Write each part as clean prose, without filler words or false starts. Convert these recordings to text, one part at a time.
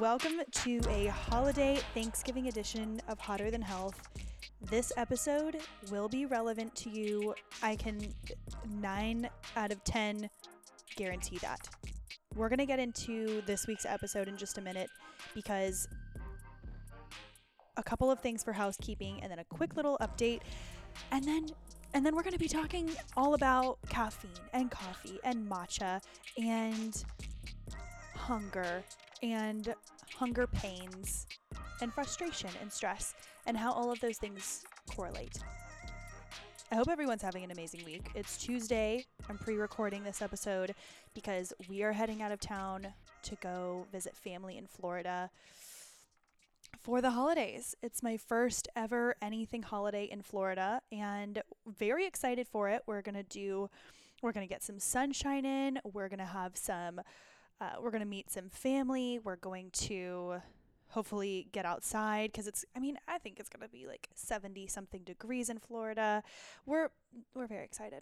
Welcome to a holiday Thanksgiving edition of Hotter Than Health. This episode will be relevant to you. I can 9 out of 10 guarantee that. We're going to get into this week's episode in just a minute because a couple of things for housekeeping and then a quick little update. And then we're going to be talking all about caffeine and coffee and matcha and hunger pains and frustration and stress and how all of those things correlate. I hope everyone's having an amazing week. It's Tuesday. I'm pre-recording this episode because we are heading out of town to go visit family in Florida for the holidays. It's my first ever anything holiday in Florida and very excited for it. We're going to get some sunshine in. We're going to meet some family. We're going to hopefully get outside because I think it's going to be like 70 something degrees in Florida. We're very excited.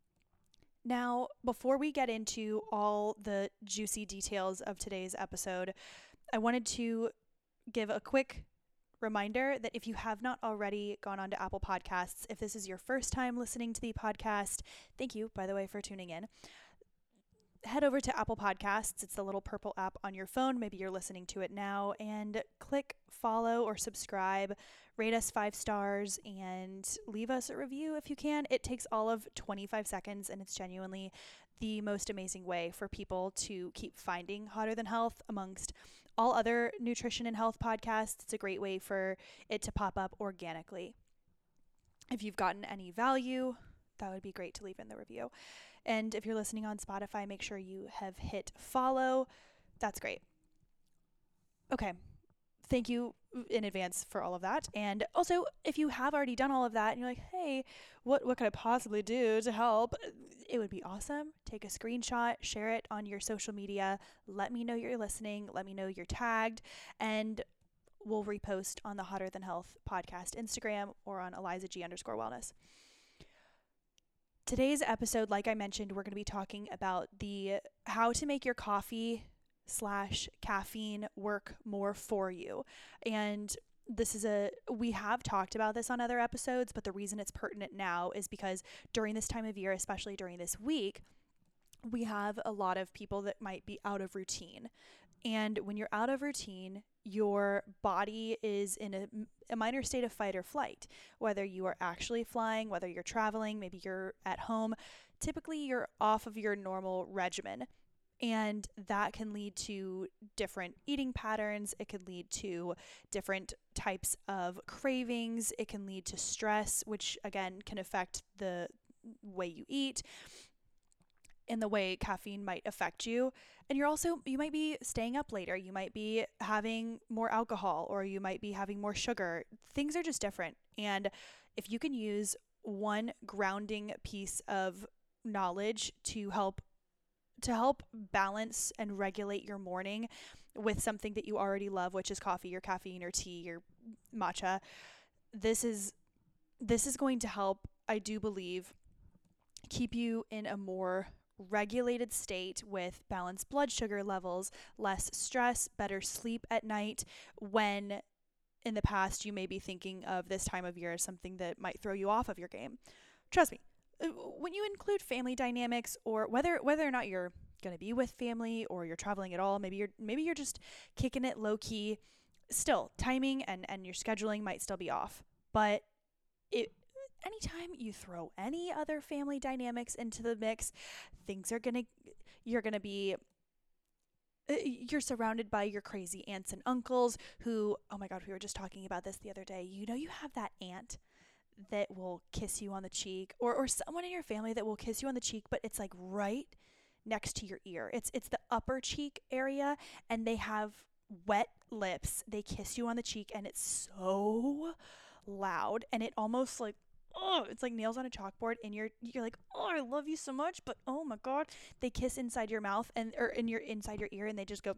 Now, before we get into all the juicy details of today's episode, I wanted to give a quick reminder that if you have not already gone on to Apple Podcasts, if this is your first time listening to the podcast, thank you, by the way, for tuning in. Head over to Apple Podcasts. It's the little purple app on your phone. Maybe you're listening to it now, and click follow or subscribe, rate us 5 stars, and leave us a review if you can. It takes all of 25 seconds, and it's genuinely the most amazing way for people to keep finding Hotter Than Health amongst all other nutrition and health podcasts. It's a great way for it to pop up organically. If you've gotten any value, that would be great to leave in the review. And if you're listening on Spotify, make sure you have hit follow. That's great. Okay. Thank you in advance for all of that. And also, if you have already done all of that and you're like, hey, what can I possibly do to help? It would be awesome. Take a screenshot, share it on your social media. Let me know you're listening. Let me know you're tagged. And we'll repost on the Hotter Than Health podcast Instagram or on ElizaG_wellness. Today's episode, like I mentioned, we're going to be talking about how to make your coffee/caffeine work more for you. And we have talked about this on other episodes, but the reason it's pertinent now is because during this time of year, especially during this week, we have a lot of people that might be out of routine. And when you're out of routine, your body is in a minor state of fight or flight, whether you are actually flying, whether you're traveling, maybe you're at home. Typically, you're off of your normal regimen, and that can lead to different eating patterns. It could lead to different types of cravings. It can lead to stress, which again can affect the way you eat and the way caffeine might affect you. And you might be staying up later. You might be having more alcohol, or you might be having more sugar. Things are just different. And if you can use one grounding piece of knowledge to help balance and regulate your morning with something that you already love, which is coffee or caffeine or tea or matcha, this is going to help, I do believe, keep you in a more regulated state with balanced blood sugar levels, less stress, better sleep at night, when in the past you may be thinking of this time of year as something that might throw you off of your game. Trust me, when you include family dynamics, or whether or not you're going to be with family or you're traveling at all, maybe you're just kicking it low key, still timing and your scheduling might still be off. But anytime you throw any other family dynamics into the mix, you're surrounded by your crazy aunts and uncles who, oh my God, we were just talking about this the other day. You know, you have that aunt that will kiss you on the cheek, or someone in your family that will kiss you on the cheek, but it's like right next to your ear. It's the upper cheek area, and they have wet lips. They kiss you on the cheek, and it's so loud, and it almost like, oh, it's like nails on a chalkboard, and you're like, oh, I love you so much, but oh my God, they kiss inside your mouth or inside your ear, and they just go,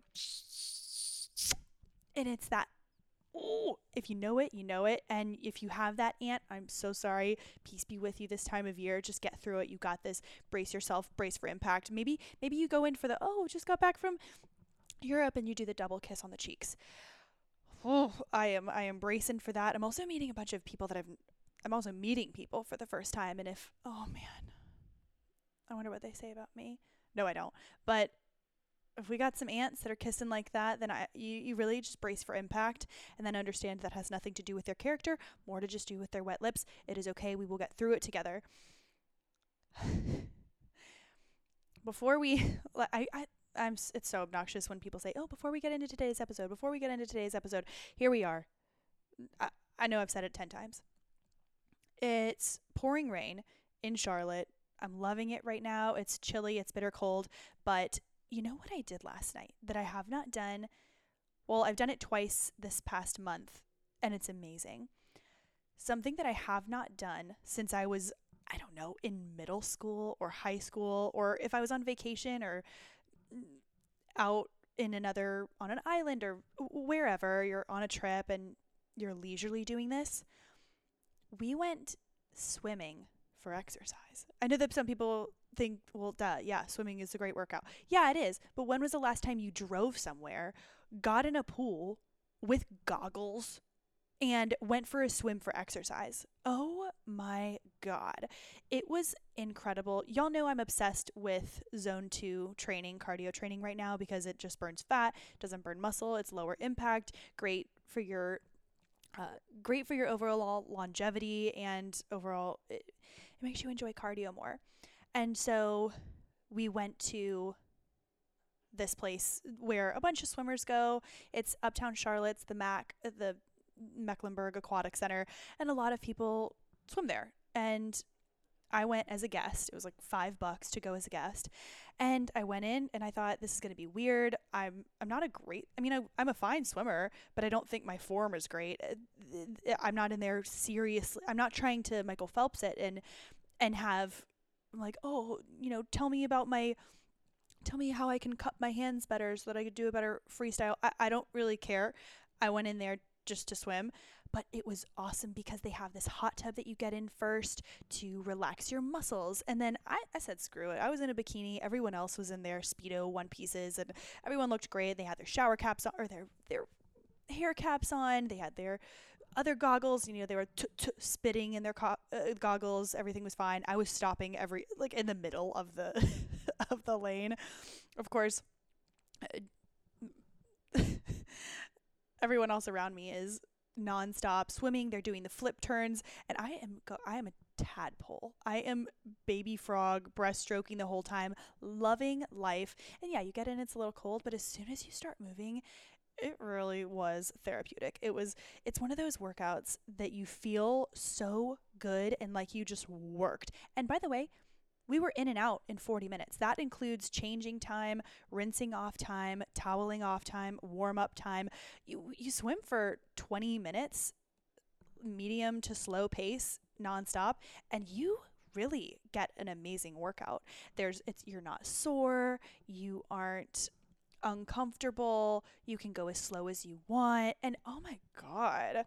and it's that. Oh, if you know it, you know it. And if you have that aunt, I'm so sorry. Peace be with you this time of year. Just get through it. You got this. Brace yourself. Brace for impact. Maybe you go in for just got back from you're up and you do the double kiss on the cheeks. Oh, I am bracing for that. I'm also meeting a bunch of people that I'm also meeting people for the first time, and if, oh man, I wonder what they say about me. No, I don't. But if we got some ants that are kissing like that, then you really just brace for impact, and then understand that has nothing to do with their character, more to just do with their wet lips. It is okay. We will get through it together. Before we, it's so obnoxious when people say, "Oh, before we get into today's episode, before we get into today's episode, here we are." I know I've said it 10 times. It's pouring rain in Charlotte. I'm loving it right now. It's chilly, it's bitter cold, but you know what I did last night that I have not done? Well, I've done it twice this past month, and it's amazing. Something that I have not done since I was, I don't know, in middle school or high school, or if I was on vacation or out on an island or wherever you're on a trip and you're leisurely doing this. We went swimming for exercise. I know that some people think, well, duh, yeah, swimming is a great workout. Yeah, it is. But when was the last time you drove somewhere, got in a pool with goggles, and went for a swim for exercise? Oh my God. It was incredible. Y'all know I'm obsessed with zone 2 training, cardio training right now because it just burns fat, doesn't burn muscle, it's lower impact, great for your overall longevity, and overall it makes you enjoy cardio more. And so we went to this place where a bunch of swimmers go. It's Uptown Charlotte's the Mecklenburg Aquatic Center, and a lot of people swim there. And I went as a guest. It was like $5 to go as a guest. And I went in and I thought, this is going to be weird. I'm not a great, I'm a fine swimmer, but I don't think my form is great. I'm not in there seriously. I'm not trying to Michael Phelps it and have like, oh, tell me how I can cup my hands better so that I could do a better freestyle. I don't really care. I went in there just to swim, but it was awesome because they have this hot tub that you get in first to relax your muscles. And then I said, screw it. I was in a bikini. Everyone else was in their Speedo one pieces, and everyone looked great. They had their shower caps on, or their hair caps on. They had their other goggles. They were spitting in their goggles. Everything was fine. I was stopping in the middle of the of the lane. Of course, everyone else around me is nonstop swimming. They're doing the flip turns, and I am a tadpole. I am baby frog, breaststroking the whole time, loving life. And yeah, you get in, it's a little cold, but as soon as you start moving, it really was therapeutic. It's one of those workouts that you feel so good and like you just worked. And by the way, we were in and out in 40 minutes. That includes changing time, rinsing off time, toweling off time, warm up time. You swim for 20 minutes, medium to slow pace, nonstop, and you really get an amazing workout. You're not sore, you aren't uncomfortable, you can go as slow as you want, and oh my God,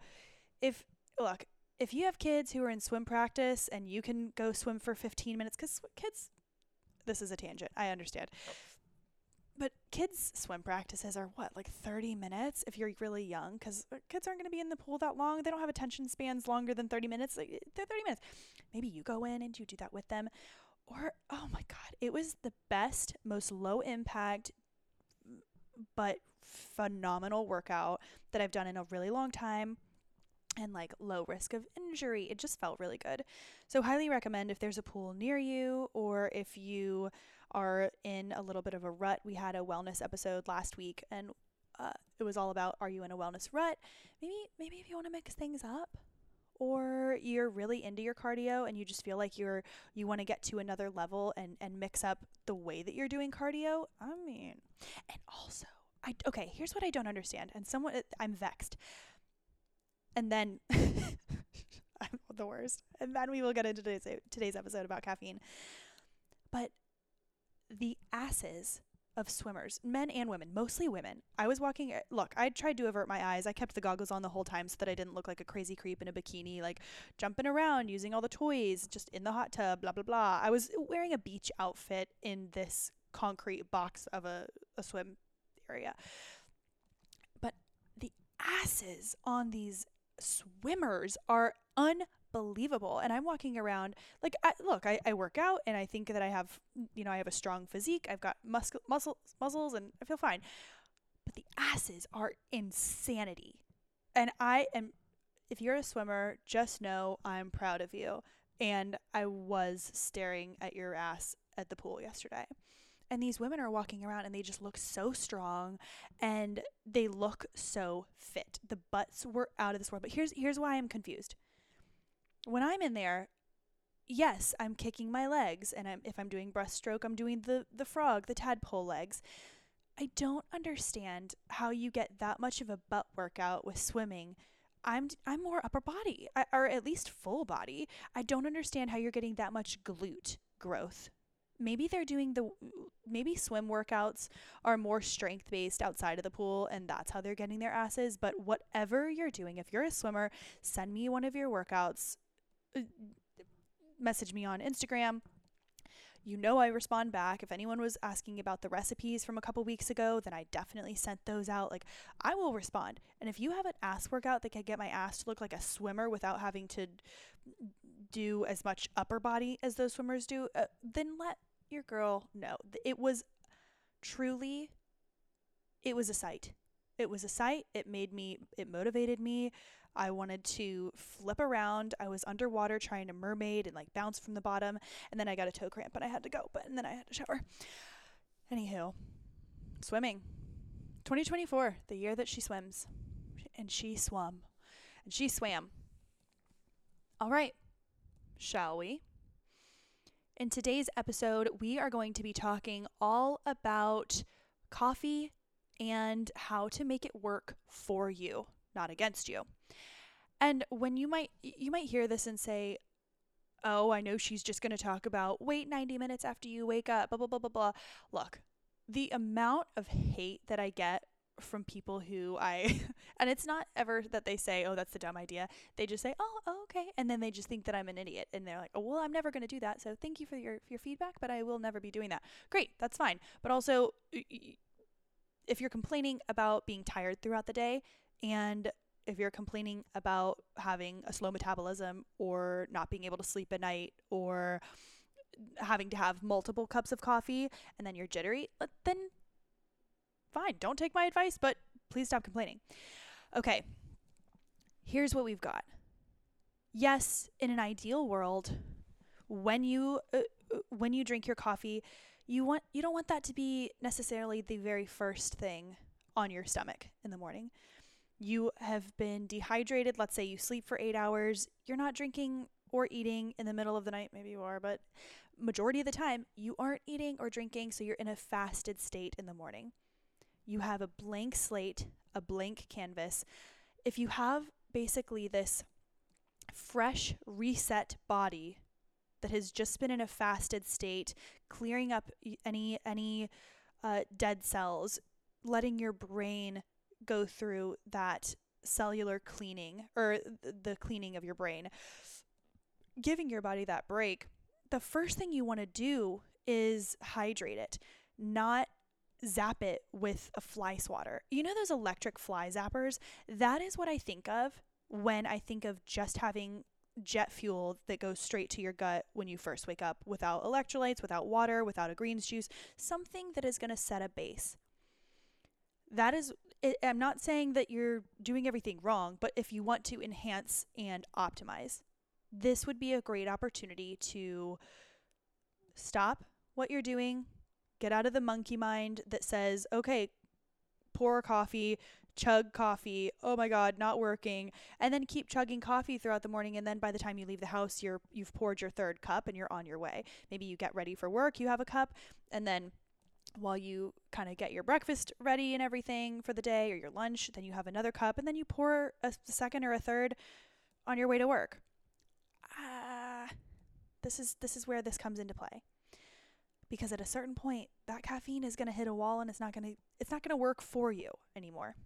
if you have kids who are in swim practice and you can go swim for 15 minutes, because kids, this is a tangent, I understand, but kids' swim practices are like 30 minutes if you're really young, because kids aren't going to be in the pool that long. They don't have attention spans longer than 30 minutes. They're 30 minutes. Maybe you go in and you do that with them. Or, oh my God, it was the best, most low impact, but phenomenal workout that I've done in a really long time, and like low risk of injury. It just felt really good. So highly recommend if there's a pool near you, or if you are in a little bit of a rut. We had a wellness episode last week, and it was all about, are you in a wellness rut? Maybe if you want to mix things up, or you're really into your cardio and you just feel like you want to get to another level and mix up the way that you're doing cardio. And also, here's what I don't understand, and I'm vexed. And then I'm the worst. And then we will get into today's episode about caffeine. But the asses of swimmers, men and women, mostly women. I was walking, look, I tried to avert my eyes. I kept the goggles on the whole time so that I didn't look like a crazy creep in a bikini, like jumping around, using all the toys, just in the hot tub, blah, blah, blah. I was wearing a beach outfit in this concrete box of a swim area. But the asses on these swimmers are unbelievable. And I'm walking around like, I work out and I think that I have, I have a strong physique. I've got muscles, and I feel fine. But the asses are insanity. And if you're a swimmer, just know I'm proud of you. And I was staring at your ass at the pool yesterday. And these women are walking around and they just look so strong and they look so fit. The butts were out of this world. But here's why I'm confused. When I'm in there, yes, I'm kicking my legs, and if I'm doing breaststroke, I'm doing the frog, the tadpole legs. I don't understand how you get that much of a butt workout with swimming. I'm more upper body, or at least full body. I don't understand how you're getting that much glute growth. Maybe maybe swim workouts are more strength based outside of the pool, and that's how they're getting their asses. But whatever you're doing, if you're a swimmer, send me one of your workouts. Message me on Instagram. I respond back. If anyone was asking about the recipes from a couple weeks ago, then I definitely sent those out. Like, I will respond. And if you have an ass workout that can get my ass to look like a swimmer without having to do as much upper body as those swimmers do, then let your girl know. It was a sight. It was a sight. It motivated me. I wanted to flip around. I was underwater trying to mermaid and like bounce from the bottom. And then I got a toe cramp and I had to go. And then I had to shower. Anywho, swimming. 2024, the year that she swims. And she swam. And she swam. All right. Shall we? In today's episode, we are going to be talking all about coffee and how to make it work for you, not against you. And when you might hear this and say, oh, I know she's just going to talk about wait 90 minutes after you wake up, blah, blah, blah, blah, blah. Look, the amount of hate that I get from people and it's not ever that they say, oh, that's a dumb idea. They just say, oh, okay. And then they just think that I'm an idiot. And they're like, oh, well, I'm never going to do that. So thank you for your feedback, but I will never be doing that. Great. That's fine. But also, if you're complaining about being tired throughout the day, and if you're complaining about having a slow metabolism or not being able to sleep at night or having to have multiple cups of coffee and then you're jittery, then fine, don't take my advice, but please stop complaining. Okay, here's what we've got. Yes, in an ideal world, when you drink your coffee, you don't want that to be necessarily the very first thing on your stomach in the morning. You have been dehydrated. Let's say you sleep for 8 hours. You're not drinking or eating in the middle of the night. Maybe you are, but majority of the time you aren't eating or drinking. So you're in a fasted state in the morning. You have a blank slate, a blank canvas. If you have basically this fresh reset body that has just been in a fasted state, clearing up any dead cells, letting your brain go through that cellular cleaning or the cleaning of your brain, giving your body that break, the first thing you want to do is hydrate it, not zap it with a fly swatter. You know those electric fly zappers? That is what I think of when I think of just having jet fuel that goes straight to your gut when you first wake up, without electrolytes, without water, without a greens juice, something that is going to set a base. That is, I'm not saying that you're doing everything wrong, but if you want to enhance and optimize, this would be a great opportunity to stop what you're doing, get out of the monkey mind that says, okay, pour coffee, chug coffee, oh my God, not working, and then keep chugging coffee throughout the morning, and then by the time you leave the house, you've poured your third cup and you're on your way. Maybe you get ready for work, you have a cup, and then while you kind of get your breakfast ready and everything for the day or your lunch, then you have another cup, and then you pour a second or a third on your way to work. This is where this comes into play. Because at a certain point, that caffeine is going to hit a wall and it's not going to work for you anymore.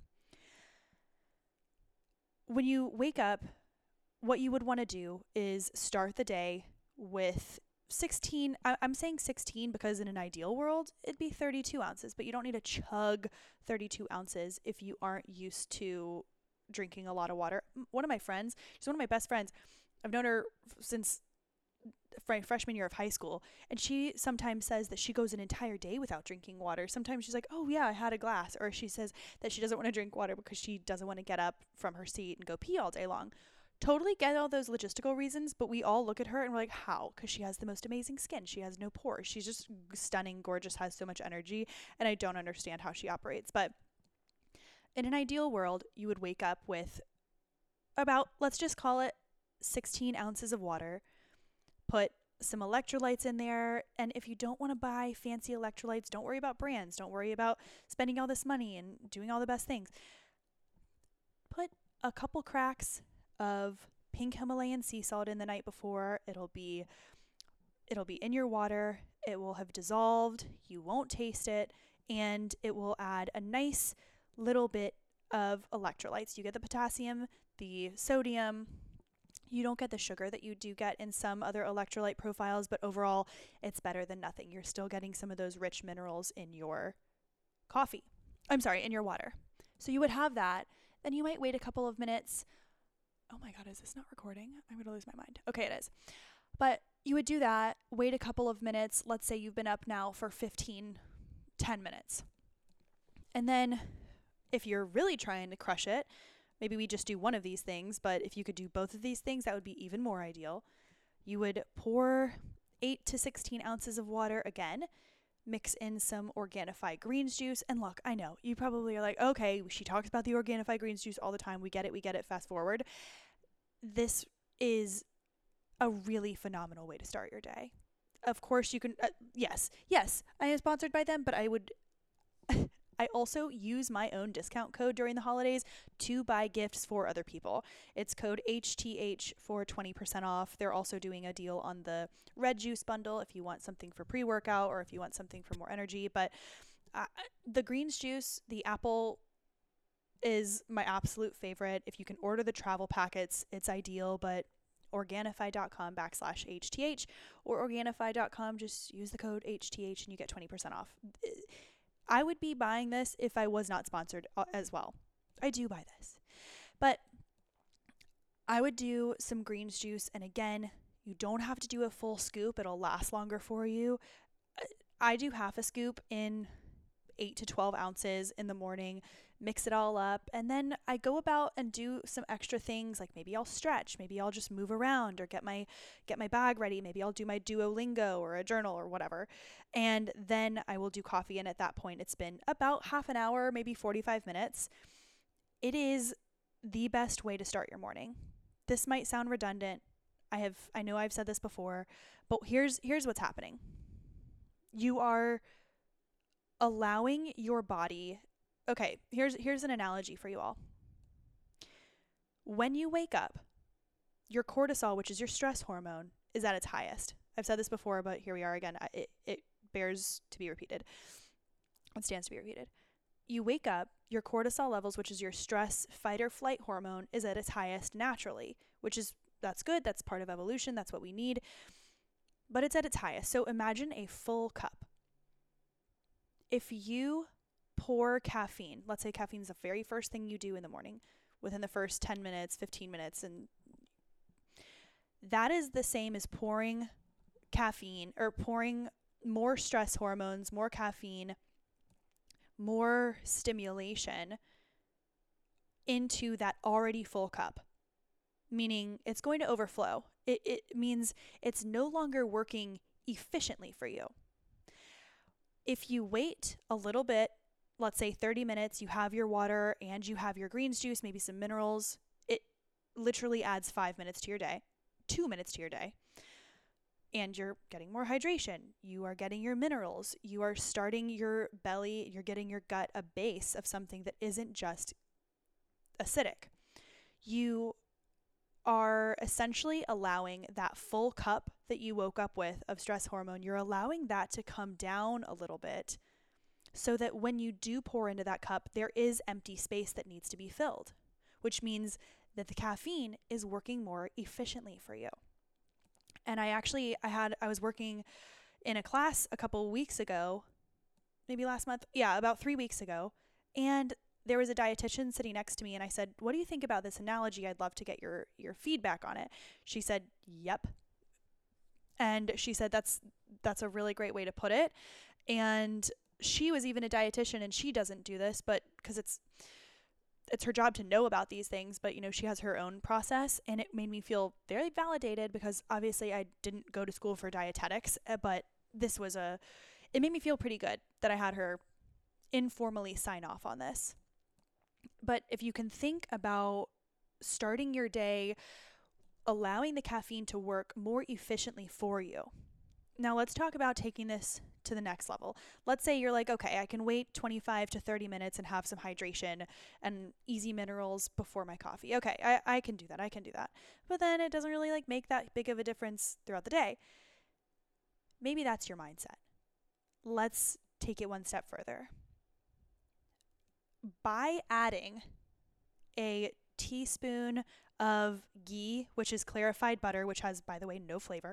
When you wake up, what you would want to do is start the day with I'm saying 16 because in an ideal world, it'd be 32 ounces, but you don't need to chug 32 ounces if you aren't used to drinking a lot of water. One of my friends, she's one of my best friends. I've known her since freshman year of high school, and she sometimes says that she goes an entire day without drinking water. Sometimes she's like, oh yeah, I had a glass, or she says that she doesn't want to drink water because she doesn't want to get up from her seat and go pee all day long. Totally get all those logistical reasons, but we all look at her and we're like, how? Because she has the most amazing skin. She has no pores. She's just stunning, gorgeous, has so much energy, and I don't understand how she operates. But in an ideal world, you would wake up with about, let's just call it 16 ounces of water, put some electrolytes in there, and if you don't want to buy fancy electrolytes, don't worry about brands, don't worry about spending all this money and doing all the best things. Put a couple cracks of pink Himalayan sea salt in the night before. It'll be in your water. It will have dissolved. You won't taste it, and it will add a nice little bit of electrolytes. You get the potassium, the sodium. You don't get the sugar that you do get in some other electrolyte profiles, but overall, it's better than nothing. You're still getting some of those rich minerals in your in your water. So you would have that. Then you might wait a couple of minutes. Oh my God, is this not recording? I'm going to lose my mind. Okay, it is. But you would do that, wait a couple of minutes. Let's say you've been up now for 10 minutes. And then if you're really trying to crush it, maybe we just do one of these things, but if you could do both of these things, that would be even more ideal. You would pour 8 to 16 ounces of water again, mix in some Organifi greens juice. And look, I know you probably are like, okay, she talks about the Organifi greens juice all the time. We get it. Fast forward. This is a really phenomenal way to start your day. Of course, you can, yes, I am sponsored by them, but I also use my own discount code during the holidays to buy gifts for other people. It's code HTH for 20% off. They're also doing a deal on the red juice bundle if you want something for pre-workout or if you want something for more energy. But the greens juice, the apple, is my absolute favorite. If you can order the travel packets, it's ideal, but Organifi.com/HTH or Organifi.com, just use the code HTH and you get 20% off. I would be buying this if I was not sponsored as well. I do buy this. But I would do some greens juice, and again, you don't have to do a full scoop. It'll last longer for you. I do half a scoop in 8 to 12 ounces in the morning, mix it all up, and then I go about and do some extra things, like maybe I'll stretch, maybe I'll just move around or get my bag ready, maybe I'll do my Duolingo or a journal or whatever, and then I will do coffee, and at that point it's been about half an hour, maybe 45 minutes. It is the best way to start your morning. This might sound redundant. I know I've said this before, but here's what's happening. You are allowing your body. Okay, here's an analogy for you all. When you wake up, your cortisol, which is your stress hormone, is at its highest. I've said this before, but here we are again. It bears to be repeated. It stands to be repeated. You wake up, your cortisol levels, which is your stress fight or flight hormone, is at its highest naturally, that's good. That's part of evolution. That's what we need. But it's at its highest. So imagine a full cup. If you pour caffeine, let's say caffeine is the very first thing you do in the morning, within the first 10 minutes, 15 minutes, and that is the same as pouring caffeine or pouring more stress hormones, more caffeine, more stimulation into that already full cup, meaning it's going to overflow. It means it's no longer working efficiently for you. If you wait a little bit, let's say 30 minutes, you have your water and you have your greens juice, maybe some minerals, it literally adds 5 minutes to your day, 2 minutes to your day. And you're getting more hydration. You are getting your minerals. You are starting your belly. You're getting your gut a base of something that isn't just acidic. You are essentially allowing that full cup that you woke up with of stress hormone, you're allowing that to come down a little bit so that when you do pour into that cup, there is empty space that needs to be filled, which means that the caffeine is working more efficiently for you. And I was working in a class a couple weeks ago, maybe last month. Yeah, about 3 weeks ago. And there was a dietitian sitting next to me, and I said, "What do you think about this analogy? I'd love to get your feedback on it." She said, "Yep." And she said that's a really great way to put it. And she was even a dietitian, and she doesn't do this, but because it's her job to know about these things, but she has her own process, and it made me feel very validated because obviously I didn't go to school for dietetics, but it made me feel pretty good that I had her informally sign off on this. But if you can think about starting your day, allowing the caffeine to work more efficiently for you. Now let's talk about taking this to the next level. Let's say you're like, okay, I can wait 25 to 30 minutes and have some hydration and easy minerals before my coffee. Okay, I can do that. I can do that. But then it doesn't really make that big of a difference throughout the day. Maybe that's your mindset. Let's take it one step further. By adding a teaspoon of ghee, which is clarified butter, which has, by the way, no flavor.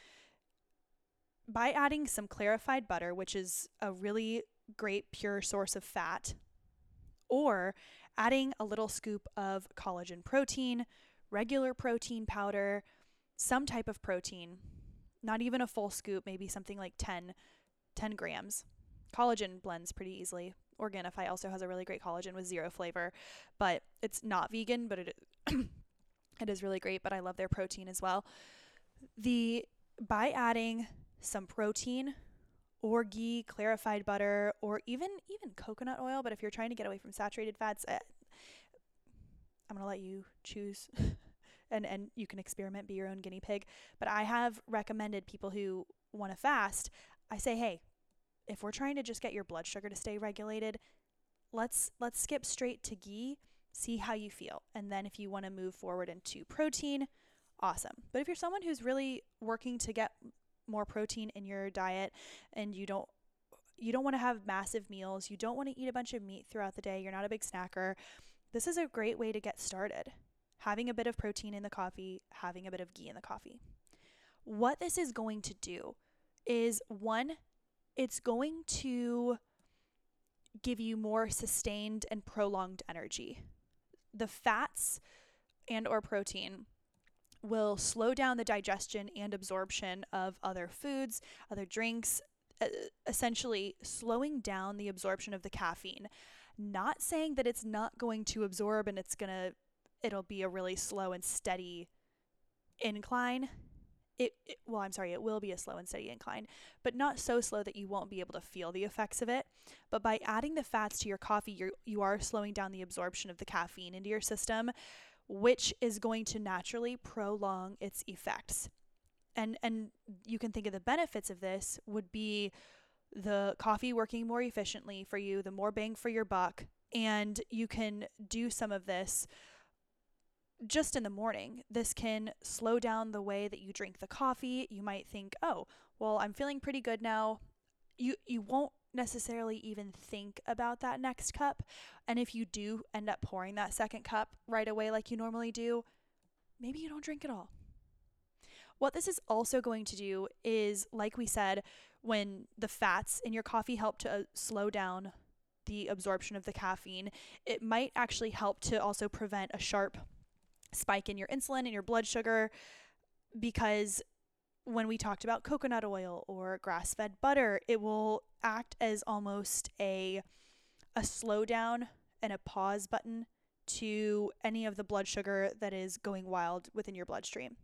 By adding some clarified butter, which is a really great pure source of fat, or adding a little scoop of collagen protein, regular protein powder, some type of protein, not even a full scoop, maybe something like 10 grams. Collagen blends pretty easily. Organifi also has a really great collagen with zero flavor, but it's not vegan, but it is really great, but I love their protein as well. By adding some protein or ghee, clarified butter, or even coconut oil, but if you're trying to get away from saturated fats, I'm going to let you choose and you can experiment, be your own guinea pig. But I have recommended people who want to fast, I say, hey, if we're trying to just get your blood sugar to stay regulated, let's skip straight to ghee, see how you feel. And then if you want to move forward into protein, awesome. But if you're someone who's really working to get more protein in your diet and you don't want to have massive meals, you don't want to eat a bunch of meat throughout the day, you're not a big snacker, this is a great way to get started. Having a bit of protein in the coffee, having a bit of ghee in the coffee. What this is going to do is, one, it's going to give you more sustained and prolonged energy. The fats and or protein will slow down the digestion and absorption of other foods, other drinks, essentially slowing down the absorption of the caffeine. Not saying that it's not going to absorb and it'll be a really slow and steady incline. It will be a slow and steady incline, but not so slow that you won't be able to feel the effects of it. But by adding the fats to your coffee, you are slowing down the absorption of the caffeine into your system, which is going to naturally prolong its effects. And you can think of the benefits of this would be the coffee working more efficiently for you, the more bang for your buck, and you can do some of this just in the morning. This can slow down the way that you drink the coffee. You might think, oh, well, I'm feeling pretty good now. You won't necessarily even think about that next cup. And if you do end up pouring that second cup right away like you normally do, maybe you don't drink at all. What this is also going to do is, like we said, when the fats in your coffee help to slow down the absorption of the caffeine, it might actually help to also prevent a sharp spike in your insulin and your blood sugar, because when we talked about coconut oil or grass-fed butter, it will act as almost a slowdown and a pause button to any of the blood sugar that is going wild within your bloodstream.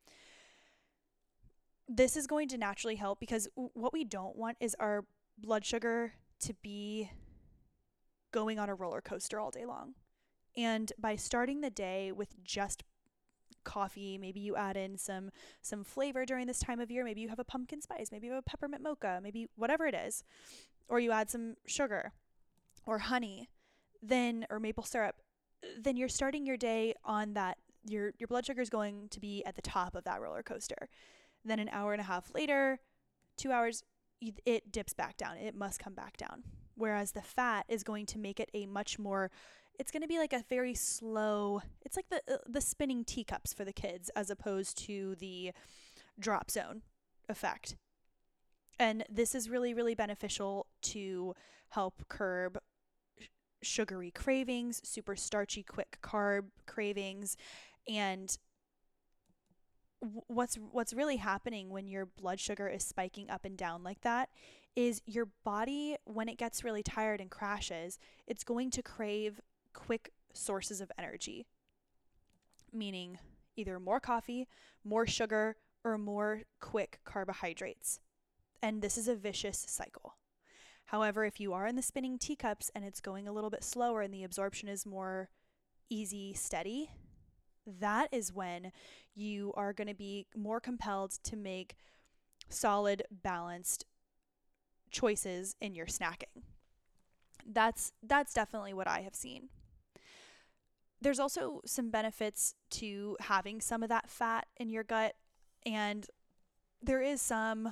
This is going to naturally help, because what we don't want is our blood sugar to be going on a roller coaster all day long. And by starting the day with just coffee, maybe you add in some flavor during this time of year. Maybe you have a pumpkin spice, maybe you have a peppermint mocha, maybe whatever it is, or you add some sugar or honey, or maple syrup, then you're starting your day on that. Your blood sugar is going to be at the top of that roller coaster. Then an hour and a half later, 2 hours, it dips back down. It must come back down. Whereas the fat is going to make it it's going to be like a very slow, it's like the spinning teacups for the kids, as opposed to the drop zone effect. And this is really, really beneficial to help curb sugary cravings, super starchy, quick carb cravings. And what's really happening when your blood sugar is spiking up and down like that is your body, when it gets really tired and crashes, it's going to crave quick sources of energy, meaning either more coffee, more sugar, or more quick carbohydrates. And this is a vicious cycle. However, if you are in the spinning teacups and it's going a little bit slower and the absorption is more easy, steady, that is when you are going to be more compelled to make solid, balanced choices in your snacking. That's definitely what I have seen. There's also some benefits to having some of that fat in your gut, and there's some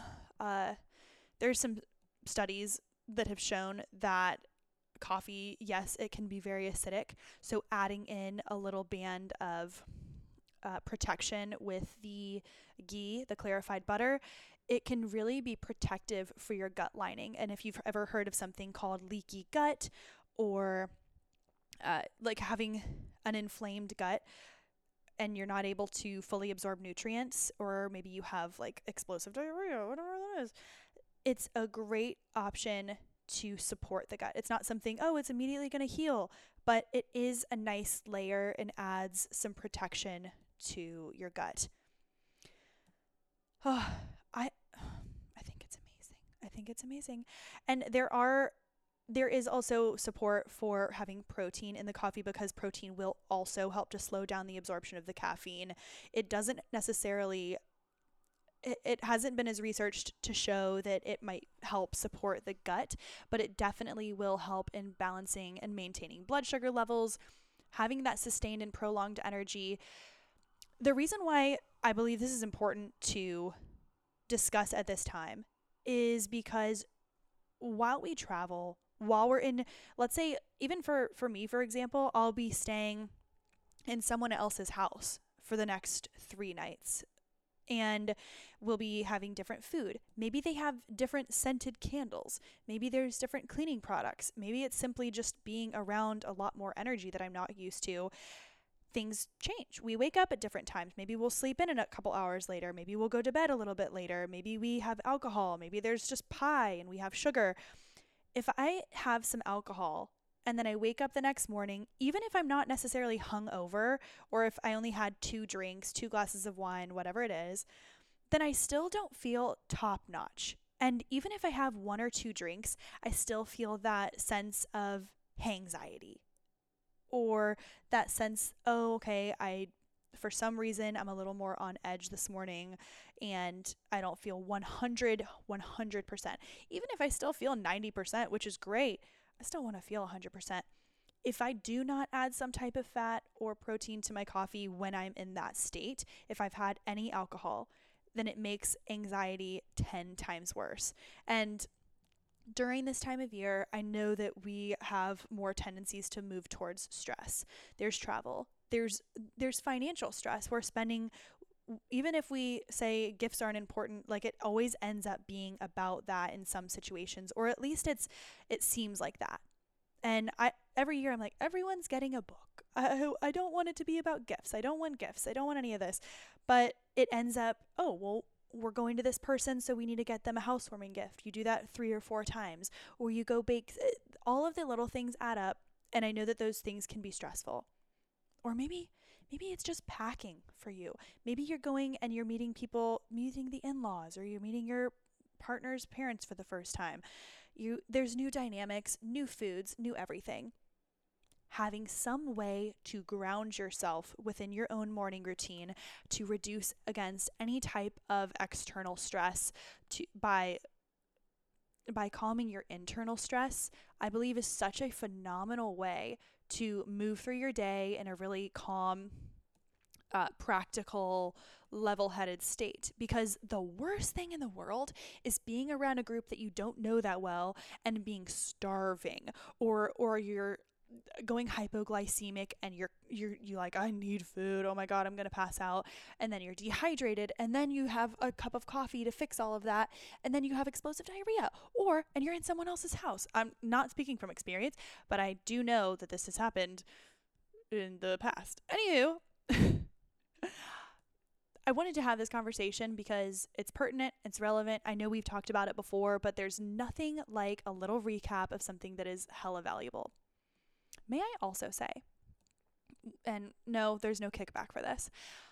studies that have shown that coffee, yes, it can be very acidic. So adding in a little band of protection with the ghee, the clarified butter, it can really be protective for your gut lining. And if you've ever heard of something called leaky gut, or like having an inflamed gut and you're not able to fully absorb nutrients, or maybe you have like explosive diarrhea, whatever that is, it's a great option to support the gut. It's not something, oh, it's immediately going to heal, but it is a nice layer and adds some protection to your gut. Oh, I think it's amazing. I think it's amazing. And there is also support for having protein in the coffee, because protein will also help to slow down the absorption of the caffeine. It doesn't necessarily it hasn't been as researched to show that it might help support the gut, but it definitely will help in balancing and maintaining blood sugar levels, having that sustained and prolonged energy. The reason why I believe this is important to discuss at this time is because while we travel, while we're in, let's say, even for me, for example, I'll be staying in someone else's house for the next 3 nights. And we'll be having different food. Maybe they have different scented candles. Maybe there's different cleaning products. Maybe it's simply just being around a lot more energy that I'm not used to. Things change. We wake up at different times. Maybe we'll sleep in a couple hours later. Maybe we'll go to bed a little bit later. Maybe we have alcohol. Maybe there's just pie and we have sugar. If I have some alcohol and then I wake up the next morning, even if I'm not necessarily hungover, or if I only had 2 drinks, 2 glasses of wine, whatever it is, then I still don't feel top notch. And even if I have 1 or 2 drinks, I still feel that sense of anxiety, or that sense, oh, okay, for some reason, I'm a little more on edge this morning and I don't feel 100%. Even if I still feel 90%, which is great, I still want to feel 100%. If I do not add some type of fat or protein to my coffee when I'm in that state, if I've had any alcohol, then it makes anxiety 10 times worse. And during this time of year, I know that we have more tendencies to move towards stress. There's travel. There's financial stress. We're spending, even if we say gifts aren't important, like it always ends up being about that in some situations, or at least it seems like that. And every year I'm like, everyone's getting a book. I don't want it to be about gifts. I don't want gifts. I don't want any of this. But it ends up, oh, well, we're going to this person, so we need to get them a housewarming gift. You do that 3 or 4 times, or you go bake. All of the little things add up, and I know that those things can be stressful. Or maybe it's just packing for you. Maybe you're going and you're meeting the in-laws, or you're meeting your partner's parents for the first time. There's new dynamics, new foods, new everything. Having some way to ground yourself within your own morning routine to reduce against any type of external stress by calming your internal stress, I believe is such a phenomenal way to move through your day in a really calm, practical, level-headed state. Because the worst thing in the world is being around a group that you don't know that well and being starving, or you're going hypoglycemic and you're like, I need food. Oh my God, I'm going to pass out. And then you're dehydrated. And then you have a cup of coffee to fix all of that. And then you have explosive diarrhea, and you're in someone else's house. I'm not speaking from experience, but I do know that this has happened in the past. Anywho, I wanted to have this conversation because it's pertinent, it's relevant. I know we've talked about it before, but there's nothing like a little recap of something that is hella valuable. May I also say, and no, there's no kickback for this.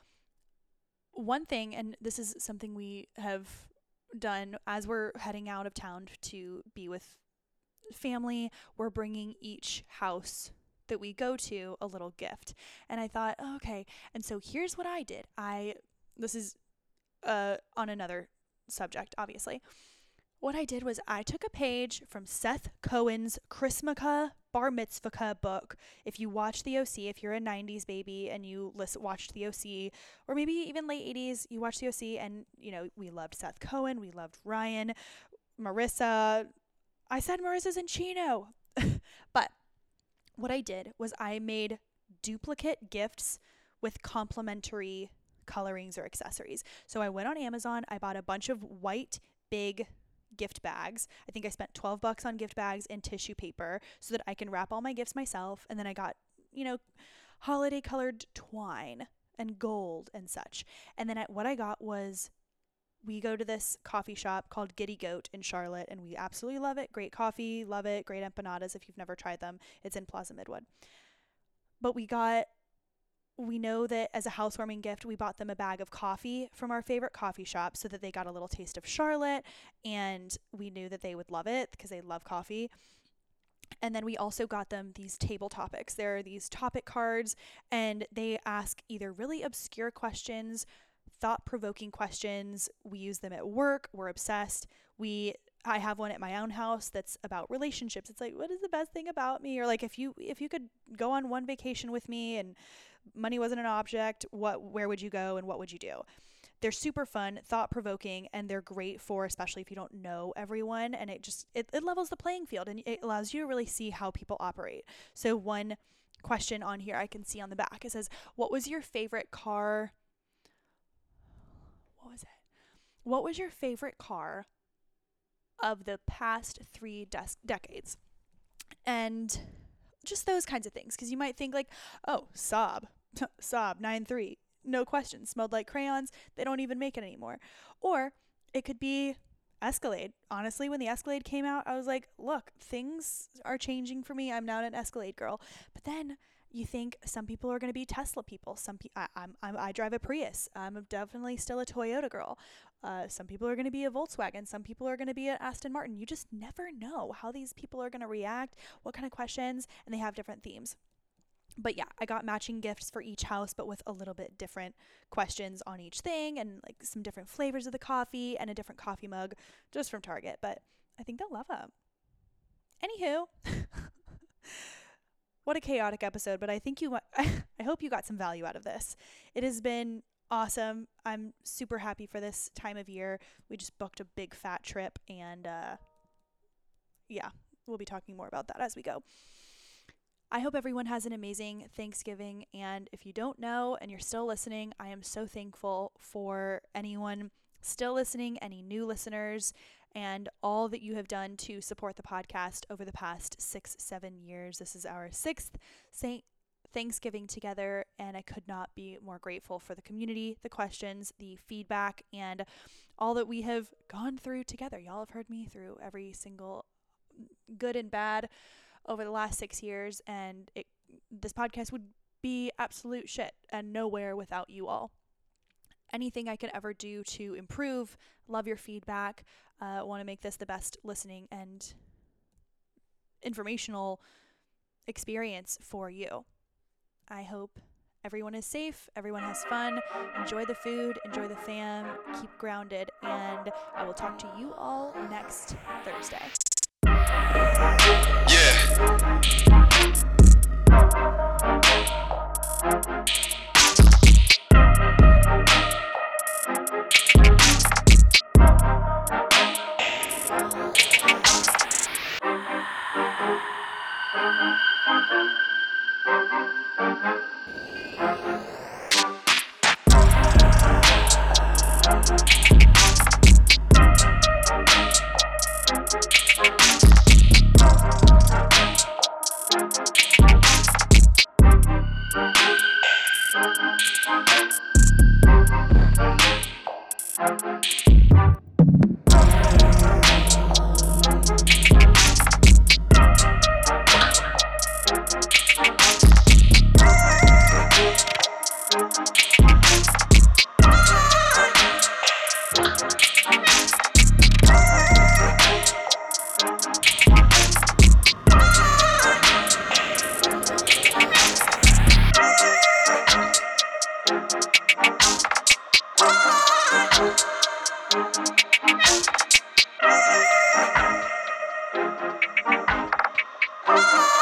One thing, and this is something we have done as we're heading out of town to be with family, we're bringing each house that we go to a little gift. And I thought, okay. And so here's what I did. This is on another subject, obviously. What I did was I took a page from Seth Cohen's Chrismukkah Bar Mitzvah book. If you watch The OC, if you're a 90s baby and you watched The OC, or maybe even late 80s, you watched The OC, and, we loved Seth Cohen, we loved Ryan, Marissa. I said Marissa's in Chino. But what I did was I made duplicate gifts with complementary colorings or accessories. So I went on Amazon, I bought a bunch of white, big gift bags. I think I spent $12 on gift bags and tissue paper so that I can wrap all my gifts myself. And then I got, holiday colored twine and gold and such. And then what I got was, we go to this coffee shop called Giddy Goat in Charlotte, and we absolutely love it. Great coffee, love it. Great empanadas if you've never tried them. It's in Plaza Midwood. But we know that as a housewarming gift, we bought them a bag of coffee from our favorite coffee shop so that they got a little taste of Charlotte, and we knew that they would love it because they love coffee. And then we also got them these table topics. There are these topic cards, and they ask either really obscure questions, thought-provoking questions. We use them at work. We're obsessed. I have one at my own house that's about relationships. It's like, what is the best thing about me? Or like, if you could go on one vacation with me and money wasn't an object, where would you go and what would you do? They're super fun, thought-provoking, and they're great for, especially if you don't know everyone, and it levels the playing field, and it allows you to really see how people operate. So one question on here I can see on the back, it says, what was your favorite car? What was it? What was your favorite car of the past 3 decades? And just those kinds of things, because you might think like, oh, Saab 9.3, no question, smelled like crayons, they don't even make it anymore. Or it could be Escalade. Honestly, when the Escalade came out, I was like, look, things are changing for me. I'm not an Escalade girl. But then you think some people are going to be Tesla people. I drive a Prius. I'm definitely still a Toyota girl. Some people are going to be a Volkswagen. Some people are going to be an Aston Martin. You just never know how these people are going to react, what kind of questions, and they have different themes. But yeah, I got matching gifts for each house, but with a little bit different questions on each thing, and like some different flavors of the coffee and a different coffee mug just from Target. But I think they'll love them. Anywho, what a chaotic episode, but I hope you got some value out of this. It has been awesome. I'm super happy for this time of year. We just booked a big fat trip, and we'll be talking more about that as we go. I hope everyone has an amazing Thanksgiving, and if you don't know and you're still listening, I am so thankful for anyone still listening, any new listeners, and all that you have done to support the podcast over the past 6-7 years. This is our 6th Thanksgiving together, and I could not be more grateful for the community, the questions, the feedback, and all that we have gone through together. Y'all have heard me through every single good and bad over the last 6 years, and this podcast would be absolute shit and nowhere without you all. Anything I could ever do to improve, love your feedback, want to make this the best listening and informational experience for you. I hope everyone is safe, everyone has fun, enjoy the food, enjoy the fam, keep grounded, and I will talk to you all next Thursday. Yeah. Bye.